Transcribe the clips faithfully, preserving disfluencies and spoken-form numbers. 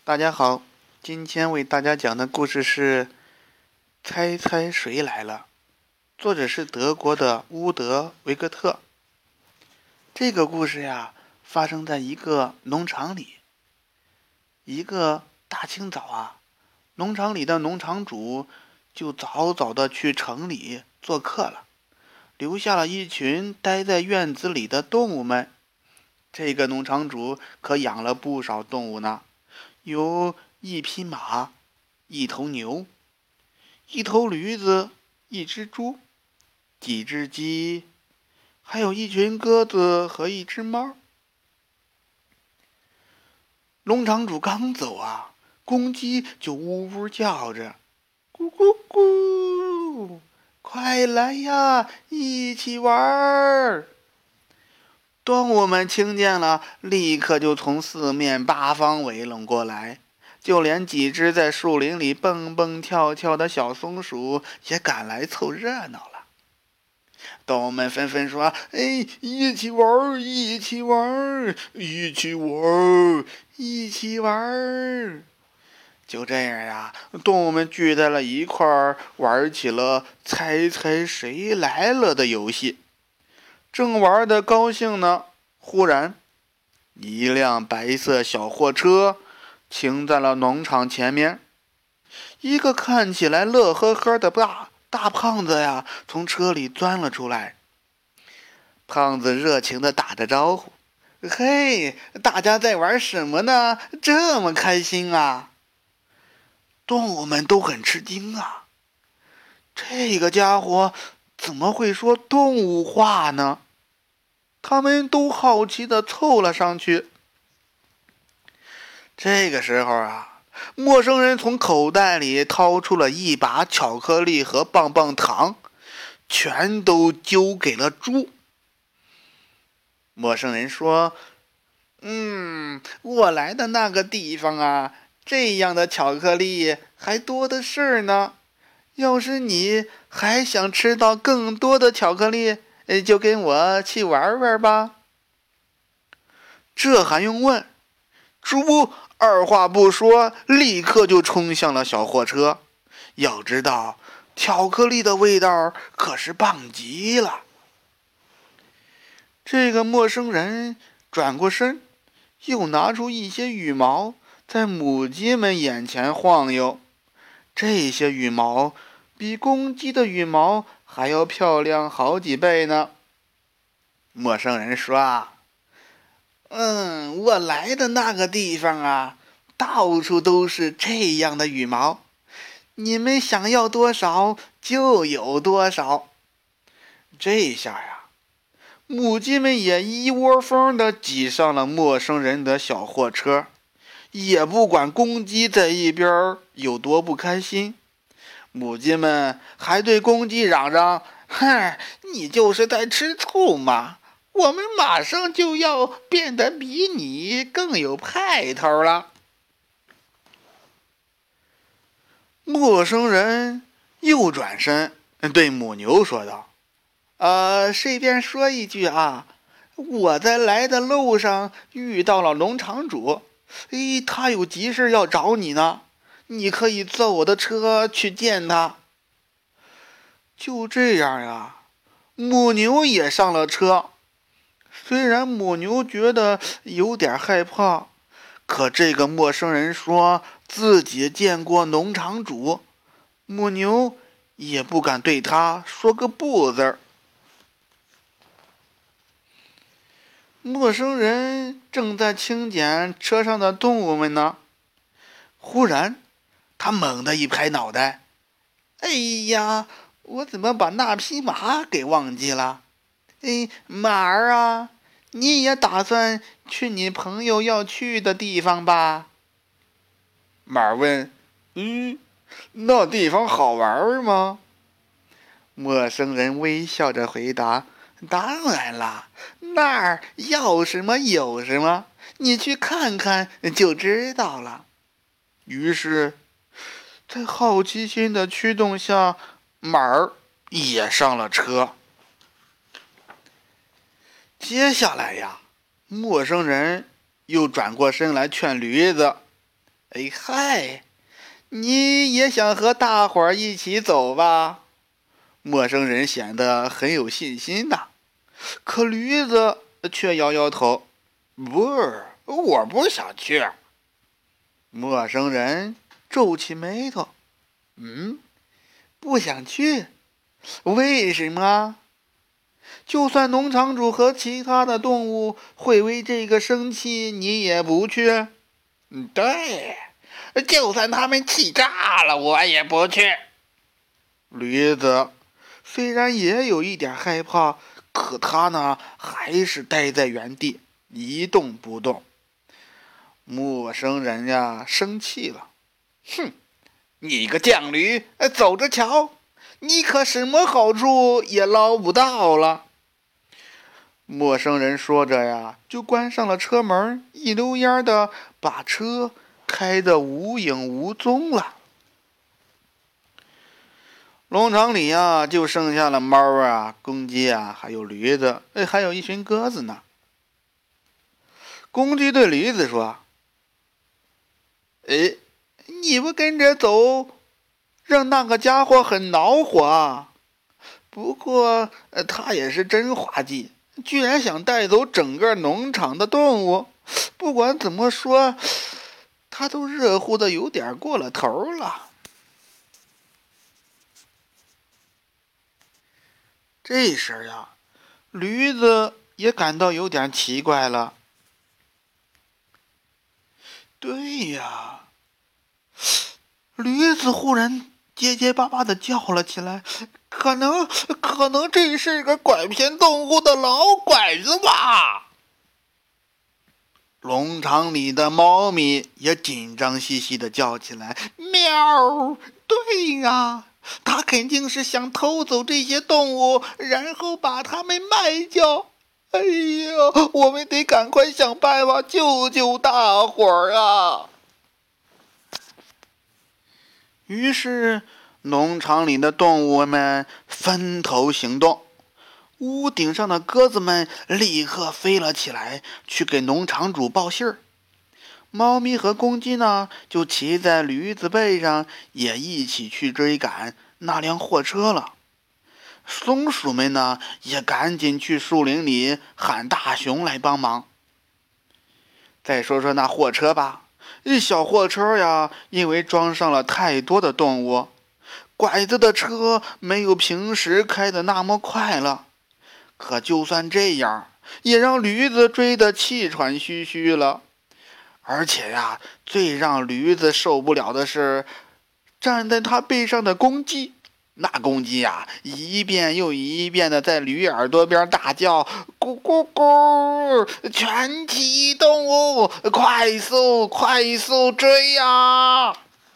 大家好，今天为大家讲的故事是猜猜谁来了，作者是德国的乌德维格特。这个故事呀，发生在一个农场里。一个大清早啊，农场里的农场主就早早的去城里做客了，留下了一群待在院子里的动物们。这个农场主可养了不少动物呢，有一匹马，一头牛，一头驴子，一只猪，几只鸡，还有一群鸽子和一只猫。农场主刚走啊，公鸡就呜呜叫着，咕咕咕，快来呀，一起玩儿！动物们听见了，立刻就从四面八方围拢过来，就连几只在树林里蹦蹦跳跳的小松鼠也赶来凑热闹了。动物们纷纷说：“哎，一起玩，一起玩，一起玩，一起玩！”就这样呀，动物们聚在了一块儿，玩起了猜猜谁来了的游戏。正玩得高兴呢，忽然，一辆白色小货车停在了农场前面。一个看起来乐呵呵的大大胖子呀，从车里钻了出来。胖子热情地打着招呼：“嘿，大家在玩什么呢？这么开心啊！”动物们都很吃惊啊，这个家伙怎么会说动物话呢？他们都好奇地凑了上去。这个时候啊，陌生人从口袋里掏出了一把巧克力和棒棒糖，全都丢给了猪。陌生人说：“嗯，我来的那个地方啊，这样的巧克力还多的是呢。要是你还想吃到更多的巧克力，就跟我去玩玩吧。”这还用问？猪二话不说，立刻就冲向了小货车。要知道，巧克力的味道可是棒极了。这个陌生人转过身，又拿出一些羽毛，在母鸡们眼前晃悠。这些羽毛比公鸡的羽毛还要漂亮好几倍呢。陌生人说啊，嗯，我来的那个地方啊，到处都是这样的羽毛，你们想要多少就有多少。这下呀，母鸡们也一窝蜂地挤上了陌生人的小货车，也不管公鸡在一边有多不开心。母鸡们还对公鸡嚷嚷：“哼，你就是在吃醋嘛！我们马上就要变得比你更有派头了。”陌生人又转身对母牛说道：“呃，顺便说一句啊，我在来的路上遇到了农场主，诶，他有急事要找你呢，你可以坐我的车去见他。”就这样呀，母牛也上了车。虽然母牛觉得有点害怕，可这个陌生人说自己见过农场主，母牛也不敢对他说个不字儿。陌生人正在清点车上的动物们呢，忽然他猛地一拍脑袋：“哎呀，我怎么把那匹马给忘记了？哎，马儿啊，你也打算去你朋友要去的地方吧？”马儿问：“嗯，那地方好玩吗？”陌生人微笑着回答：“当然啦，那儿要什么有什么，你去看看就知道了。”于是，在好奇心的驱动下，马儿也上了车。接下来呀，陌生人又转过身来劝驴子：“ 哎嗨，你也想和大伙儿一起走吧？陌生人显得很有信心呐，可驴子却摇摇头：“不是，我不想去。”陌生人皱起眉头：“嗯，不想去？为什么？就算农场主和其他的动物会为这个生气，你也不去？”“嗯，对，就算他们气炸了，我也不去。”驴子虽然也有一点害怕，可他呢还是待在原地一动不动。陌生人呀生气了：“哼，你个犟驴，走着瞧，你可什么好处也捞不到了。”陌生人说着呀，就关上了车门，一溜烟的把车开得无影无踪了。农场里呀，就剩下了猫啊、公鸡啊，还有驴子，哎，还有一群鸽子呢。公鸡对驴子说：“哎，你不跟着走，让那个家伙很恼火啊。不过，呃，他也是真滑稽，居然想带走整个农场的动物。不管怎么说，他都热乎的有点过了头了。”这时呀，驴子也感到有点奇怪了。对呀，驴子忽然结结巴巴的叫了起来：“可能，可能这是个拐骗动物的老拐子吧？”农场里的猫咪也紧张兮兮的叫起来：“喵！对呀，他肯定是想偷走这些动物，然后把它们卖掉。哎呀，我们得赶快想办法救救大伙儿啊！”于是，农场里的动物们分头行动。屋顶上的鸽子们立刻飞了起来，去给农场主报信儿。猫咪和公鸡呢，就骑在驴子背上，也一起去追赶那辆货车了。松鼠们呢，也赶紧去树林里喊大熊来帮忙。再说说那货车吧，一小货车呀，因为装上了太多的动物，拐子的车没有平时开的那么快了。可就算这样，也让驴子追得气喘吁吁了。而且呀，最让驴子受不了的是，站在他背上的公鸡。那公鸡呀，一遍又一遍的在驴耳朵边大叫：“咕咕咕！全体动物，快速快速追呀！”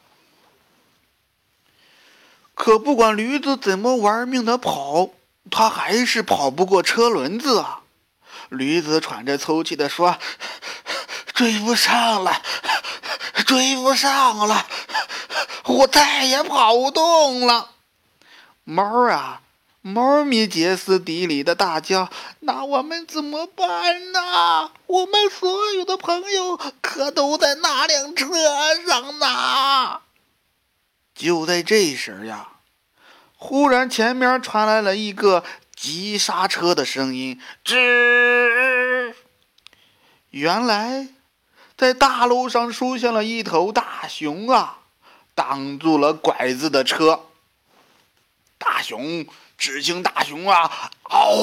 可不管驴子怎么玩命的跑，他还是跑不过车轮子啊！驴子喘着粗气地说：“追不上了，追不上了，我再也跑不动了。”猫啊，猫咪歇斯底里的大叫：“那我们怎么办呢？我们所有的朋友可都在那辆车上呢！”就在这时呀，忽然前面传来了一个急刹车的声音，吱！原来在大路上出现了一头大熊啊，挡住了拐子的车。大熊，只听大熊啊，嗷！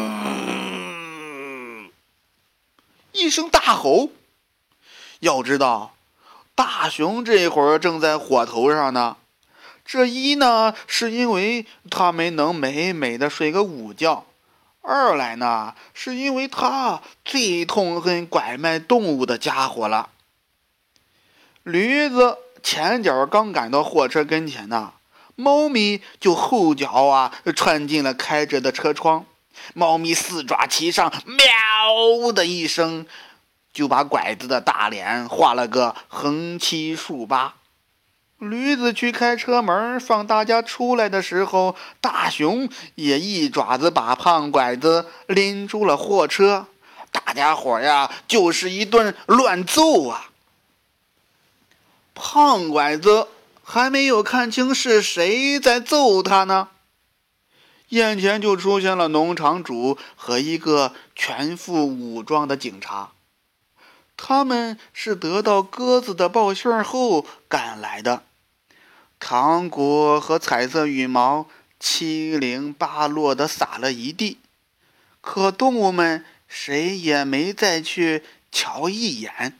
一声大吼。要知道，大熊这会儿正在火头上呢。这一呢，是因为他没能美美的睡个午觉；二来呢，是因为他最痛恨拐卖动物的家伙了。驴子前脚刚赶到货车跟前呢，猫咪就后脚啊窜进了开着的车窗。猫咪四爪齐上，喵的一声，就把拐子的大脸画了个横七竖八。驴子去开车门放大家出来的时候，大熊也一爪子把胖拐子拎出了货车。大家伙呀，就是一顿乱揍啊！ 胖拐子还没有看清是谁在揍他呢，眼前就出现了农场主和一个全副武装的警察。他们是得到鸽子的报信后赶来的，糖果和彩色羽毛七零八落地撒了一地，可动物们谁也没再去瞧一眼。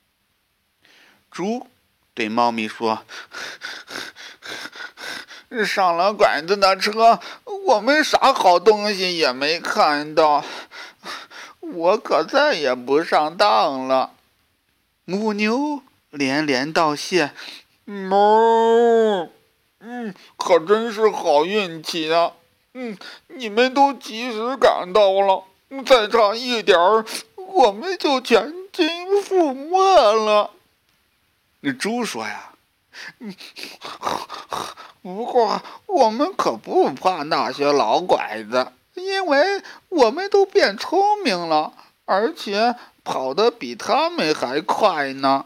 猪对猫咪说：上了拐子的车，我们啥好东西也没看到，我可再也不上当了。母牛连连道谢：哞，嗯，可真是好运气啊！嗯，你们都及时赶到了，再差一点儿，我们就全军覆没了。那猪说呀：嗯，不过我们可不怕那些老拐子，因为我们都变聪明了，而且跑得比他们还快呢。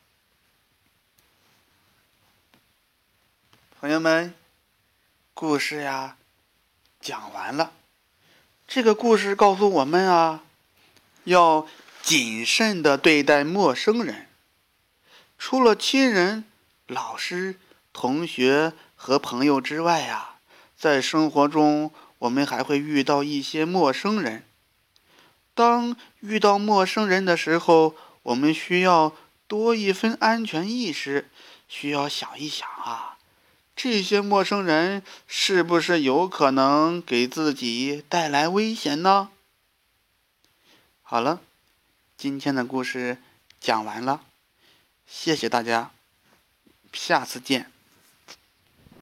朋友们，故事呀讲完了。这个故事告诉我们啊，要谨慎地对待陌生人。除了亲人、老师、同学和朋友之外啊，在生活中我们还会遇到一些陌生人。当遇到陌生人的时候，我们需要多一分安全意识，需要想一想啊，这些陌生人是不是有可能给自己带来危险呢？好了，今天的故事讲完了，谢谢大家，下次见。